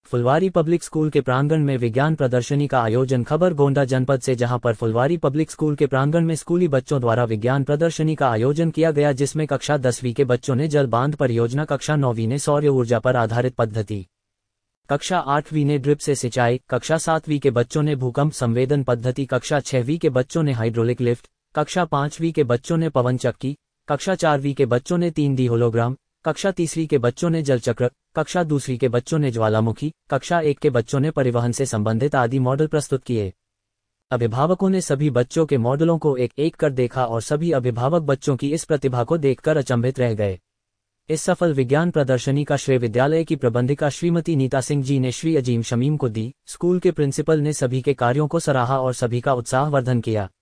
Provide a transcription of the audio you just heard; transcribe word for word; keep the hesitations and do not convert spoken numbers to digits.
फुलवारी public school के प्रांगण में विज्ञान प्रदर्शनी का आयोजन। खबर गोंडा जनपद से, जहां पर फुलवारी पब्लिक स्कूल के प्रांगण में स्कूली बच्चों द्वारा विज्ञान प्रदर्शनी का आयोजन किया गया, जिसमें कक्षा दसवीं के बच्चों ने जल बांध परियोजना, कक्षा नौवीं ने सौर ऊर्जा पर आधारित पद्धति, कक्षा आठवीं ने ड्रिप से सिंचाई, कक्षा सातवीं के बच्चों ने भूकंप संवेदन पद्धति, कक्षा छहवीं के बच्चों ने हाइड्रोलिक लिफ्ट, कक्षा पांचवीं के बच्चों ने पवन चक्की, कक्षा चारवीं के बच्चों ने तीन डी होलोग्राम, कक्षा तीसरी के बच्चों ने जल चक्र, कक्षा दूसरी के बच्चों ने ज्वालामुखी, कक्षा एक के बच्चों ने परिवहन से संबंधित आदि मॉडल प्रस्तुत किए। अभिभावकों ने सभी बच्चों के मॉडलों को एक एक कर देखा और सभी अभिभावक बच्चों की इस प्रतिभा को देखकर अचंभित रह गए। इस सफल विज्ञान प्रदर्शनी का श्रेय विद्यालय की प्रबंधिका श्रीमती नीता सिंह जी ने श्री अजीम शमीम को दी। स्कूल के प्रिंसिपल ने सभी के कार्यों को सराहा और सभी का उत्साहवर्धन किया।